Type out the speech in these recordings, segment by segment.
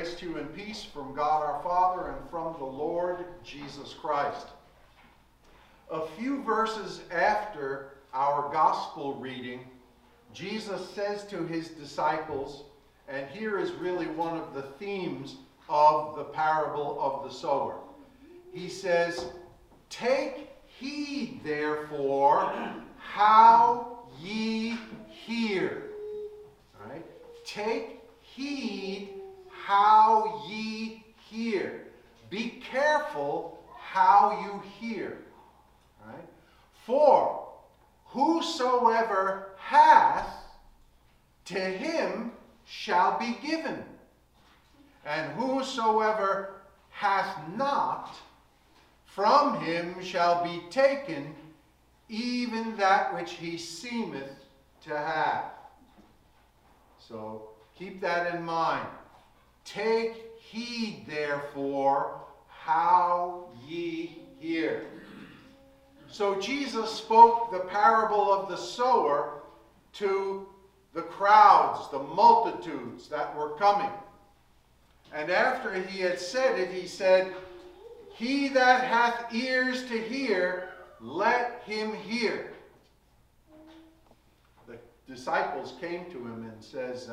Grace to you and peace from God our Father and from the Lord Jesus Christ. A few verses after our gospel reading, Jesus says to his disciples, and here is really one of the themes of the parable of the sower. He says, "Take heed, therefore, how ye hear." All right? Take heed how ye hear. Be careful how you hear. All right? For whosoever hath, to him shall be given. And whosoever hath not, from him shall be taken even that which he seemeth to have. So keep that in mind. Take heed, therefore, how ye hear. So Jesus spoke the parable of the sower to the crowds, the multitudes that were coming. And after he had said it, he said, "He that hath ears to hear, let him hear." The disciples came to him and says,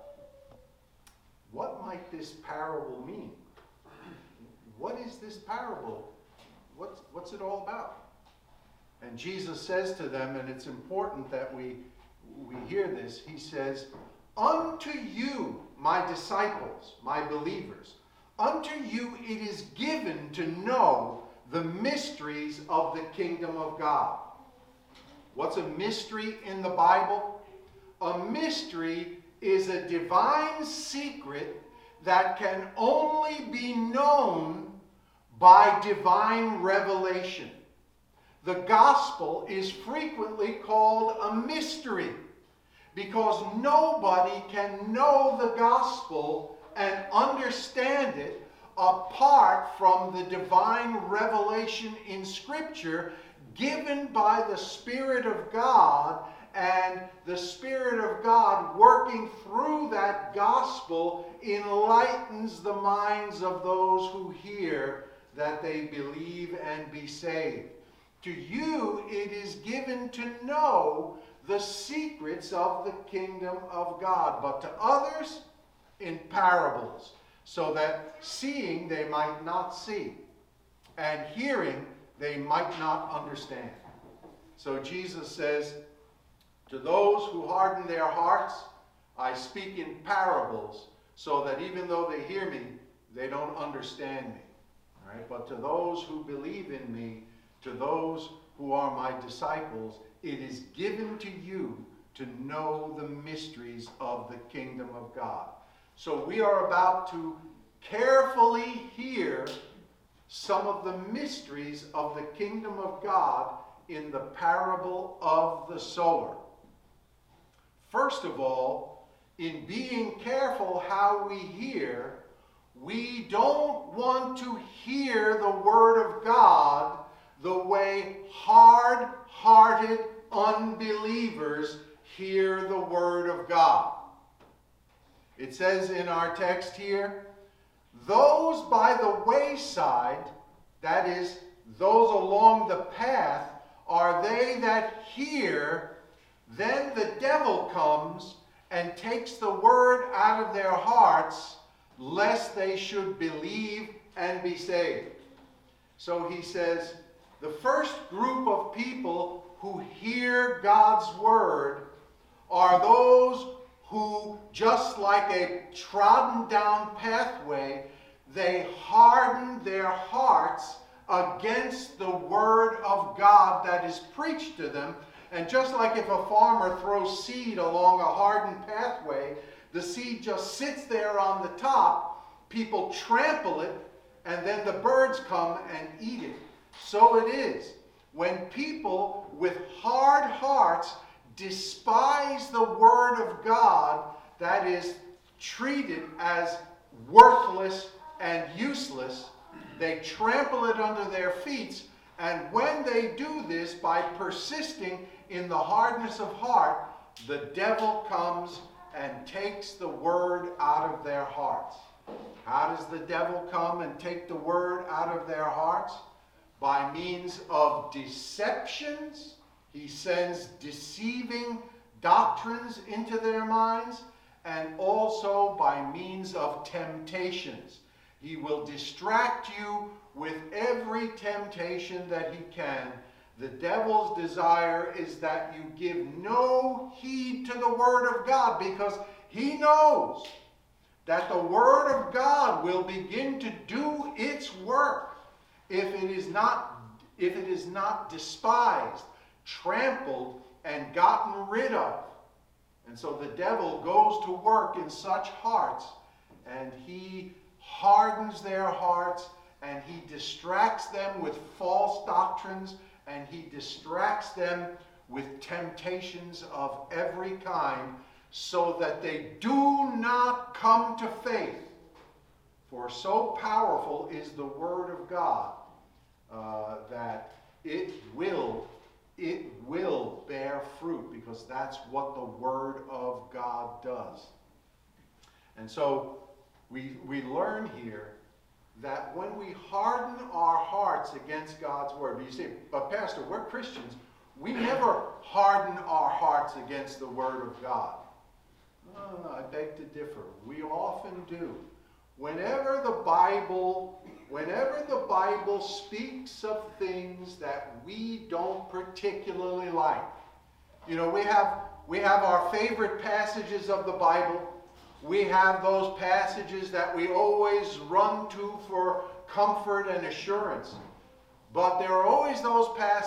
"What might this parable mean? What is this parable? What's it all about?" And Jesus says to them, and it's important that we hear this, he says, "Unto you, my disciples, my believers, unto you it is given to know the mysteries of the kingdom of God." What's a mystery in the Bible? A mystery is a divine secret that can only be known by divine revelation. The gospel is frequently called a mystery because nobody can know the gospel and understand it apart from the divine revelation in Scripture given by the Spirit of God, and the Spirit of God working through that gospel enlightens the minds of those who hear that they believe and be saved. To you it is given to know the secrets of the kingdom of God, but to others in parables, so that seeing they might not see, and hearing they might not understand. So Jesus says, "To those who harden their hearts, I speak in parables, so that even though they hear me, they don't understand me." All right? But to those who believe in me, to those who are my disciples, it is given to you to know the mysteries of the kingdom of God. So we are about to carefully hear some of the mysteries of the kingdom of God in the parable of the sower. First of all, in being careful how we hear, we don't want to hear the word of God the way hard-hearted unbelievers hear the word of God. It says in our text here, "Those by the wayside," that is, those along the path, "are they that hear, then the devil comes and takes the word out of their hearts, lest they should believe and be saved." So he says, the first group of people who hear God's word are those who, just like a trodden down pathway, they harden their hearts against the word of God that is preached to them. And just like if a farmer throws seed along a hardened pathway, the seed just sits there on the top, people trample it, and then the birds come and eat it. So it is. When people with hard hearts despise the word of God, that is, treat it as worthless and useless, they trample it under their feet, and when they do this by persisting in the hardness of heart, the devil comes and takes the word out of their hearts. How does the devil come and take the word out of their hearts? By means of deceptions. He sends deceiving doctrines into their minds, and also by means of temptations. He will distract you with every temptation that he can. The devil's desire is that you give no heed to the Word of God, because he knows that the Word of God will begin to do its work if it is not despised, trampled, and gotten rid of. And so the devil goes to work in such hearts, and he hardens their hearts, and he distracts them with false doctrines, and he distracts them with temptations of every kind, so that they do not come to faith. For so powerful is the Word of God that it will bear fruit, because that's what the Word of God does. And so we learn here that when we harden our hearts against God's Word, you say, but Pastor, we're Christians. We never harden our hearts against the Word of God. I beg to differ. We often do. Whenever the Bible speaks of things that we don't particularly like, we have our favorite passages of the Bible. We have those passages that we always run to for comfort and assurance. But there are always those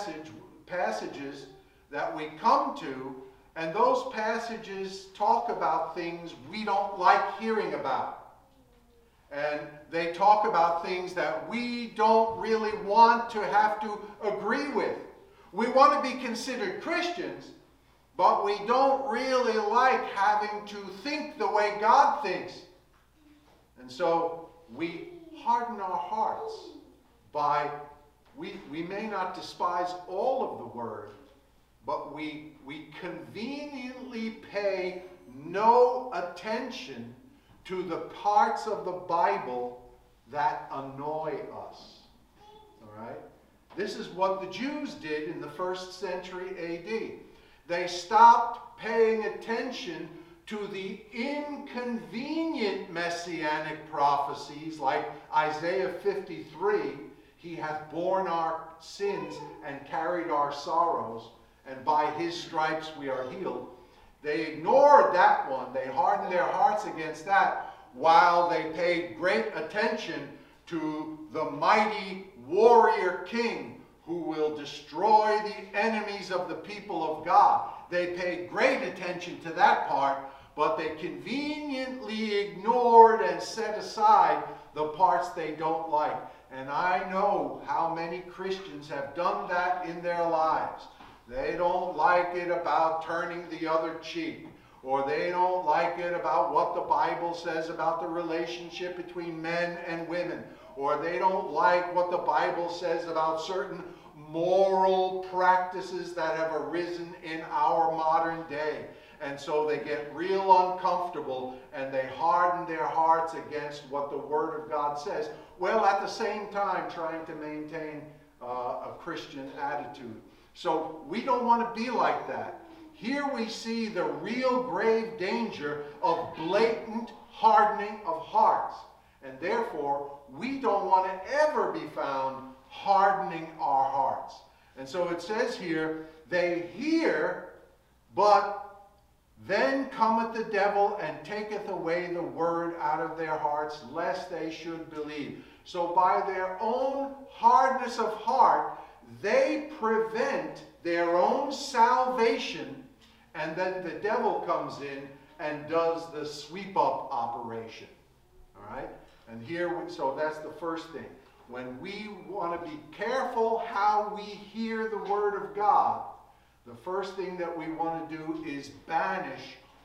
passages that we come to, and those passages talk about things we don't like hearing about. And they talk about things that we don't really want to have to agree with. We want to be considered Christians, but we don't really like having to think the way God thinks. And so we harden our hearts by, we may not despise all of the Word, but we conveniently pay no attention to the parts of the Bible that annoy us. All right? This is what the Jews did in the 1st century A.D. They stopped paying attention to the inconvenient messianic prophecies like Isaiah 53, he hath borne our sins and carried our sorrows, and by his stripes we are healed. They ignored that one. They hardened their hearts against that, while they paid great attention to the mighty warrior king who will destroy the enemies of the people of God. They paid great attention to that part, but they conveniently ignored and set aside the parts they don't like. And I know how many Christians have done that in their lives. They don't like it about turning the other cheek, or they don't like it about what the Bible says about the relationship between men and women, or they don't like what the Bible says about certain moral practices that have arisen in our modern day. And so they get real uncomfortable and they harden their hearts against what the Word of God says, while at the same time trying to maintain a Christian attitude. So we don't want to be like that. Here we see the real grave danger of blatant hardening of hearts. And therefore, we don't want to ever be found hardening our hearts. And so it says here, they hear, but then cometh the devil and taketh away the word out of their hearts, lest they should believe. So by their own hardness of heart, they prevent their own salvation, and then the devil comes in and does the sweep-up operation. All right? And here, so that's the first thing. When we want to be careful how we hear the Word of God, the first thing that we want to do is banish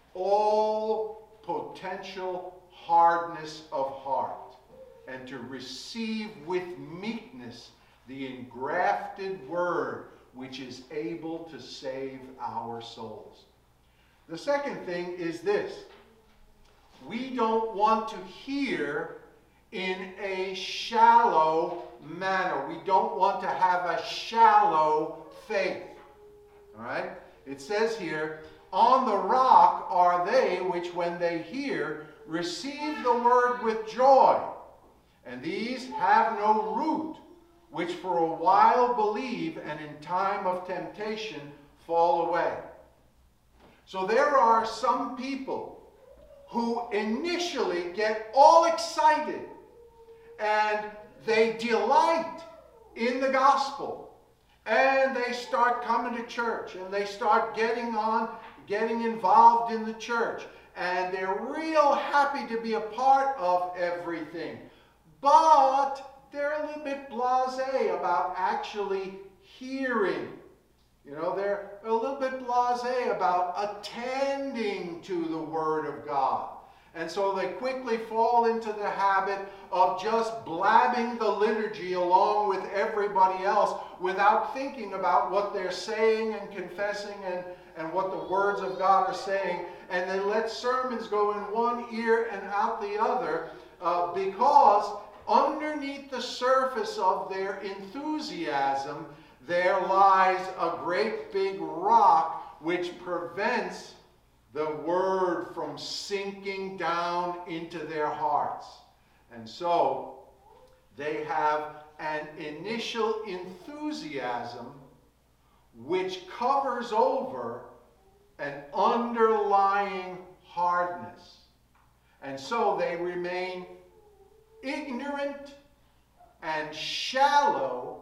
all potential hardness of heart, and to receive with meekness the engrafted Word which is able to save our souls. The second thing is this. We don't want to hear in a shallow manner. We don't want to have a shallow faith. All right? It says here, on the rock are they which when they hear receive the word with joy. And these have no root, which for a while believe, and in time of temptation fall away. So there are some people who initially get all excited and they delight in the gospel. And they start coming to church and they start getting involved in the church. And they're real happy to be a part of everything. But they're a little bit blasé about actually hearing. You know, they're a little bit blasé about attending to the Word of God. And so they quickly fall into the habit of just blabbing the liturgy along with everybody else without thinking about what they're saying and confessing and what the words of God are saying. And they let sermons go in one ear and out the other because underneath the surface of their enthusiasm, there lies a great big rock which prevents the word from sinking down into their hearts. And so they have an initial enthusiasm which covers over an underlying hardness. And so they remain ignorant and shallow,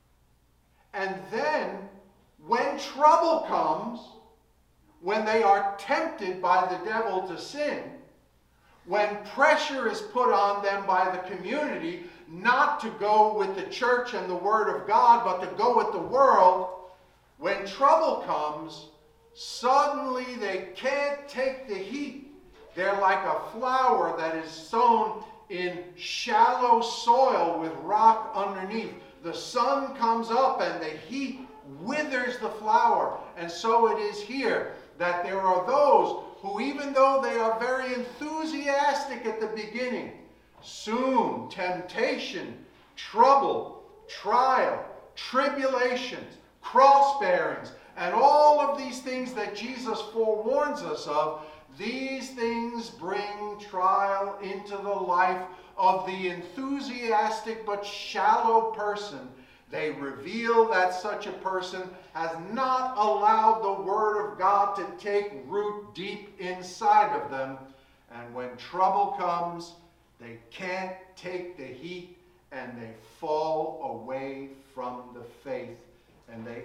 and then when trouble comes, when they are tempted by the devil to sin, when pressure is put on them by the community not to go with the church and the Word of God, but to go with the world, when trouble comes, suddenly they can't take the heat. They're like a flower that is sown in shallow soil with rock underneath. The sun comes up and the heat withers the flower. And so it is here that there are those who, even though they are very enthusiastic at the beginning, soon temptation, trouble, trial, tribulations, cross-bearings, and all of these things that Jesus forewarns us of, these things bring trial into the life of the enthusiastic but shallow person. They reveal that such a person has not allowed the Word of God to take root deep inside of them. And when trouble comes, they can't take the heat and they fall away from the faith. And they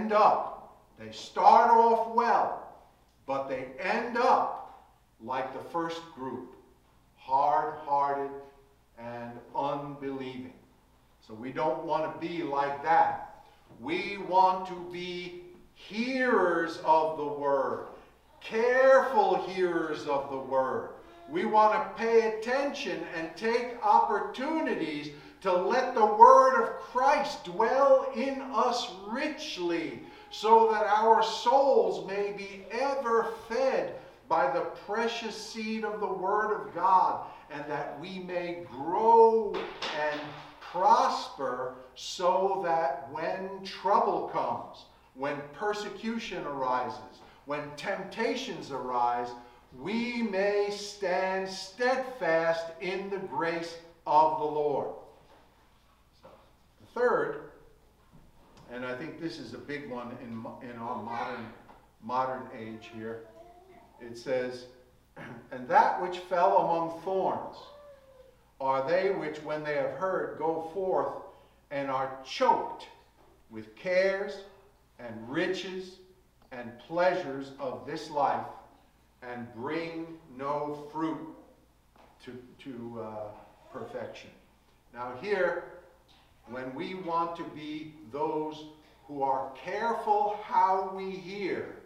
start off well, but they end up like the first group, hard-hearted and unbelieving. So we don't want to be like that. We want to be hearers of the Word, careful hearers of the Word. We want to pay attention and take opportunities to let the Word of Christ dwell in us richly, so that our souls may be ever fed by the precious seed of the Word of God, and that we may grow and prosper, so that when trouble comes, when persecution arises, when temptations arise, we may stand steadfast in the grace of the Lord. So, the third, and I think this is a big one in our modern age here, it says, and that which fell among thorns are they which, when they have heard, go forth and are choked with cares and riches and pleasures of this life, and bring no fruit to perfection. Now here, when we want to be those who are careful how we hear,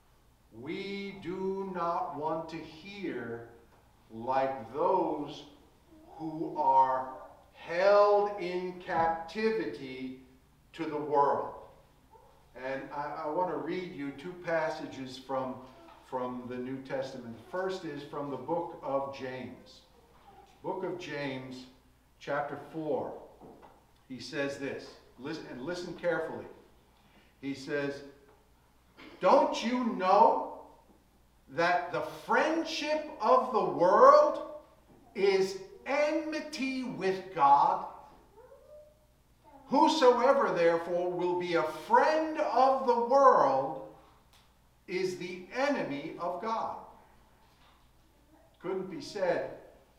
we do not want to hear like those who are held in captivity to the world. And I want to read you two passages from from the New Testament. The first is from the book of James. Book of James, chapter 4. He says this, and listen carefully. He says, "Don't you know that the friendship of the world is enmity with God? Whosoever therefore will be a friend of the world is the enemy of God." Couldn't be said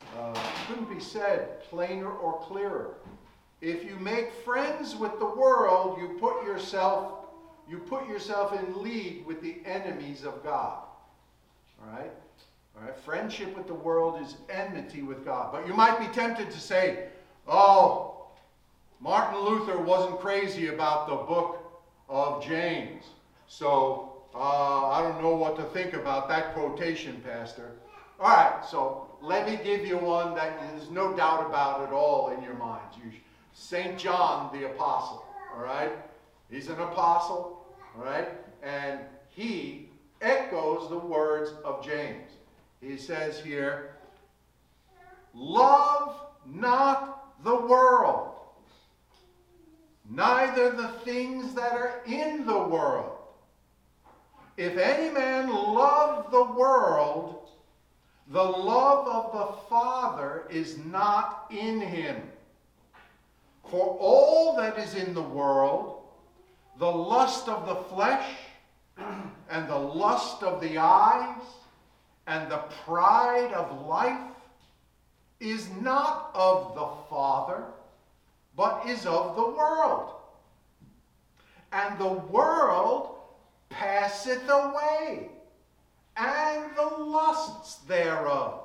plainer or clearer. If you make friends with the world, you put yourself in league with the enemies of God. All right? All right? Friendship with the world is enmity with God. But you might be tempted to say, "Oh, Martin Luther wasn't crazy about the book of James. So, I don't know what to think about that quotation, Pastor." All right, so let me give you one that there's no doubt about at all in your minds. St. John the Apostle, all right? He's an apostle, all right? And he echoes the words of James. He says here, "Love not the world, neither the things that are in the world. If any man love the world, the love of the Father is not in him. For all that is in the world, the lust of the flesh, and the lust of the eyes, and the pride of life, is not of the Father, but is of the world. And the world passeth away, and the lusts thereof.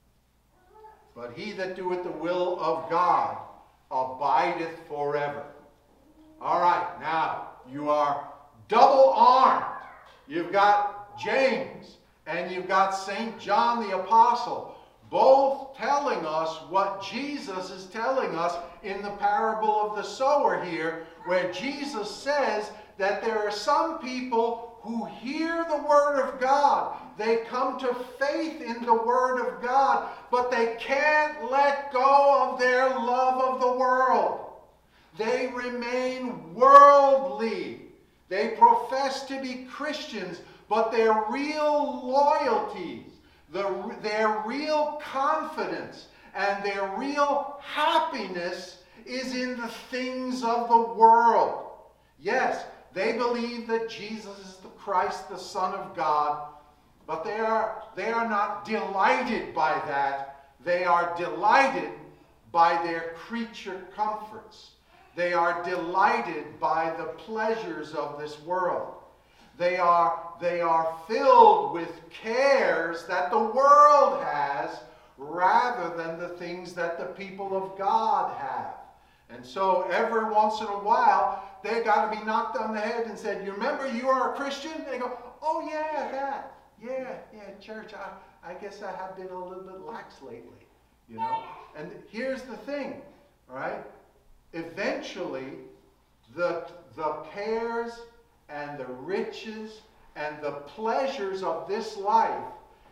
But he that doeth the will of God abideth forever." All right, now you are double armed. You've got James and you've got St. John the Apostle, both telling us what Jesus is telling us in the parable of the sower here, where Jesus says that there are some people who hear the Word of God. They come to faith in the Word of God, but they can't let go of their love of the world. They remain worldly. They profess to be Christians, but their real loyalties, their real confidence, and their real happiness is in the things of the world. Yes, they believe that Jesus is the Christ, the Son of God, but they are not delighted by that. They are delighted by their creature comforts. They are delighted by the pleasures of this world. They are filled with cares that the world has rather than the things that the people of God have. And so every once in a while, they got to be knocked on the head and said, "You remember you are a Christian?" They go, "Oh yeah, that. Yeah, church, I guess I have been a little bit lax lately, you know." And here's the thing, all right? Eventually, the cares and the riches and the pleasures of this life,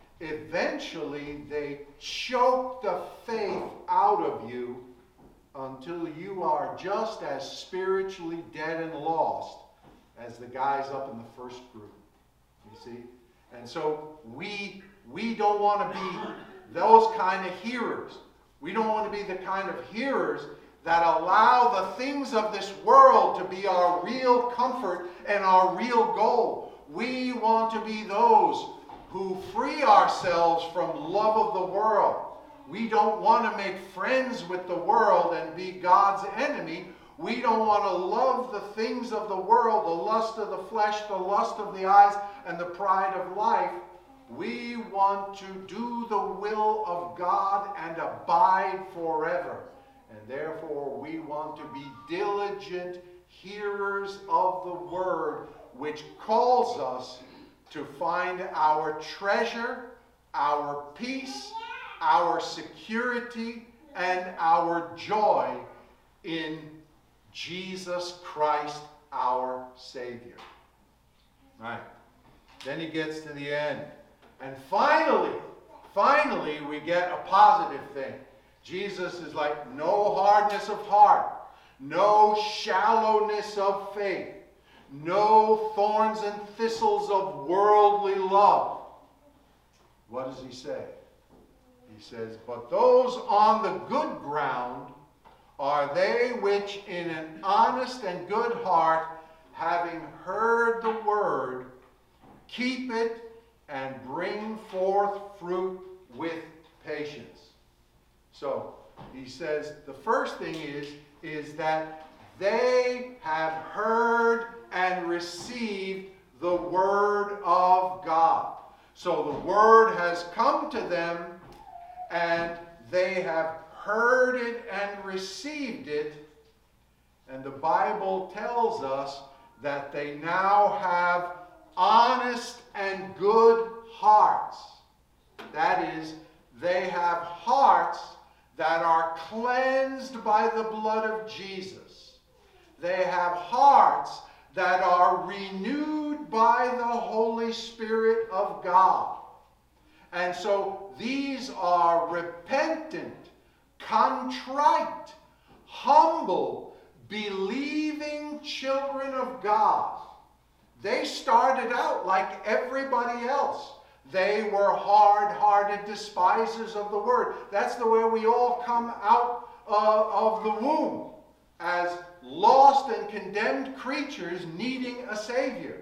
eventually they choke the faith out of you until you are just as spiritually dead and lost as the guys up in the first group. You see? And so we don't want to be those kind of hearers. We don't want to be the kind of hearers that allow the things of this world to be our real comfort and our real goal. We want to be those who free ourselves from love of the world. We don't want to make friends with the world and be God's enemy. We don't want to love the things of the world, the lust of the flesh, the lust of the eyes, and the pride of life. We want to do the will of God and abide forever. And therefore, we want to be diligent hearers of the word, which calls us to find our treasure, our peace, our security, and our joy in Jesus Christ, our Savior. Right. Then he gets to the end. And finally, we get a positive thing. Jesus is like, no hardness of heart, no shallowness of faith, no thorns and thistles of worldly love. What does he say? He says, but those on the good ground are they which in an honest and good heart, having heard the word, keep it and bring forth fruit with patience. So, he says the first thing is that they have heard and received the word of God. So the word has come to them, and they have heard it and received it. And the Bible tells us that they now have honest and good hearts. That is, they have hearts that are cleansed by the blood of Jesus. They have hearts that are renewed by the Holy Spirit of God. And so these are repentant, contrite, humble, believing children of God. They started out like everybody else. They were hard-hearted despisers of the word. That's the way we all come out of the womb, as lost and condemned creatures needing a Savior.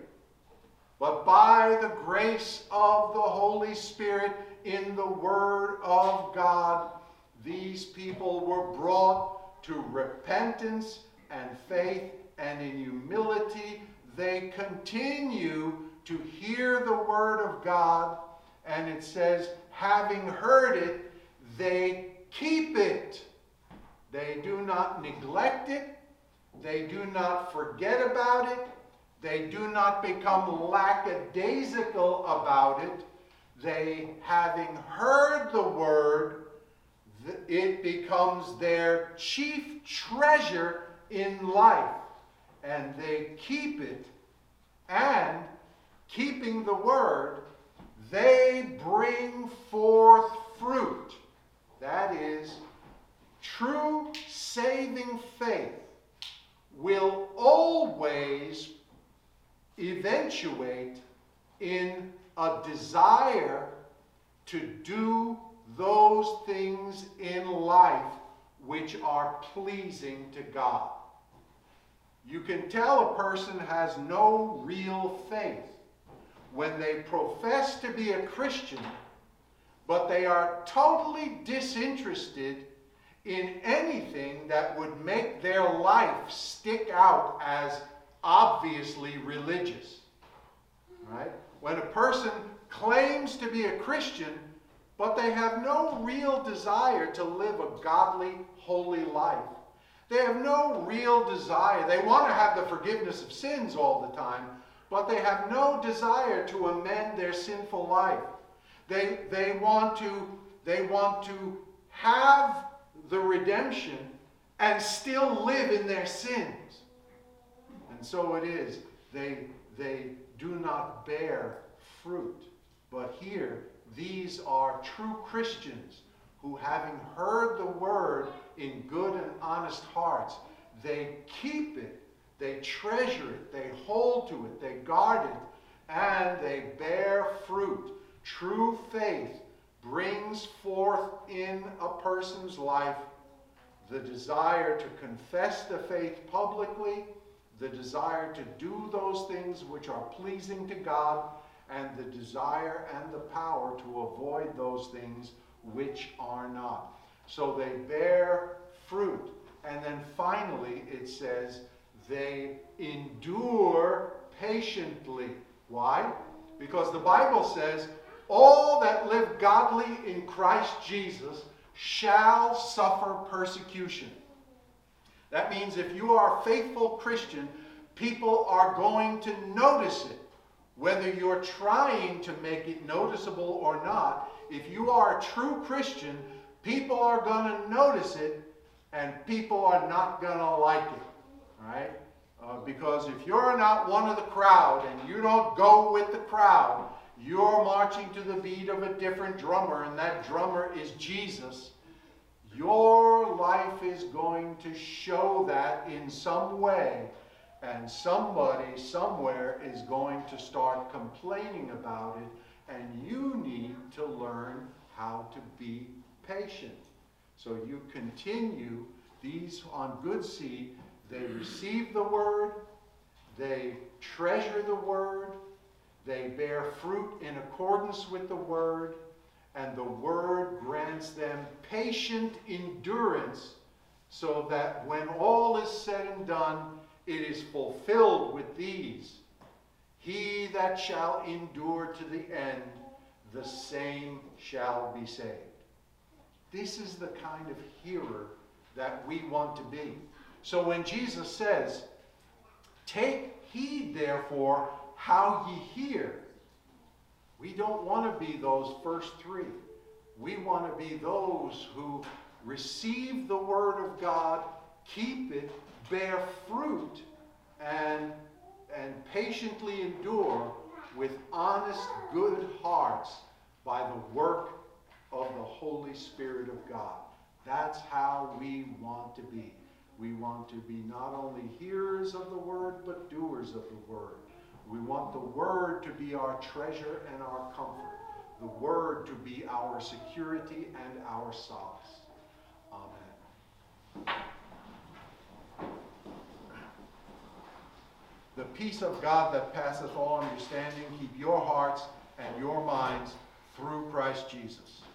But by the grace of the Holy Spirit in the Word of God, these people were brought to repentance and faith, and in humility they continue to hear the Word of God, and it says, having heard it, they keep it. They do not neglect it. They do not forget about it. They do not become lackadaisical about it. They, having heard the Word, it becomes their chief treasure in life. And they keep it, and keeping the Word, they bring forth fruit. That is, true saving faith will always eventuate in a desire to do those things in life which are pleasing to God. You can tell a person has no real faith when they profess to be a Christian, but they are totally disinterested in anything that would make their life stick out as obviously religious. Right? When a person claims to be a Christian, but they have no real desire to live a godly, holy life. They have no real desire. They want to have the forgiveness of sins all the time, but they have no desire to amend their sinful life. They want to have the redemption and still live in their sins. And so it is. They do not bear fruit. But here, these are true Christians who, having heard the word in good and honest hearts, they keep it, they treasure it, they hold to it, they guard it, and they bear fruit. True faith brings forth in a person's life the desire to confess the faith publicly, the desire to do those things which are pleasing to God, and the desire and the power to avoid those things which are not. So they bear fruit. And then finally it says they endure patiently. Why? Because the Bible says all that live godly in Christ Jesus shall suffer persecution. That means if you are a faithful Christian, people are going to notice it. Whether you're trying to make it noticeable or not, if you are a true Christian, people are going to notice it, and people are not going to like it. Right? Because if you're not one of the crowd and you don't go with the crowd, you're marching to the beat of a different drummer, and that drummer is Jesus, your life is going to show that in some way, and somebody somewhere is going to start complaining about it, and you need to learn how to be patient. So you continue these on good seed. They receive the word, they treasure the word, they bear fruit in accordance with the word, and the word grants them patient endurance, so that when all is said and done, it is fulfilled with these. He that shall endure to the end, the same shall be saved. This is the kind of hearer that we want to be. So when Jesus says, take heed therefore how ye hear, we don't want to be those first three. We want to be those who receive the word of God, keep it, bear fruit, and patiently endure with honest, good hearts by the work of the Holy Spirit of God. That's how we want to be. We want to be not only hearers of the word, but doers of the word. We want the word to be our treasure and our comfort. The word to be our security and our solace. Amen. The peace of God that passeth all understanding, keep your hearts and your minds through Christ Jesus.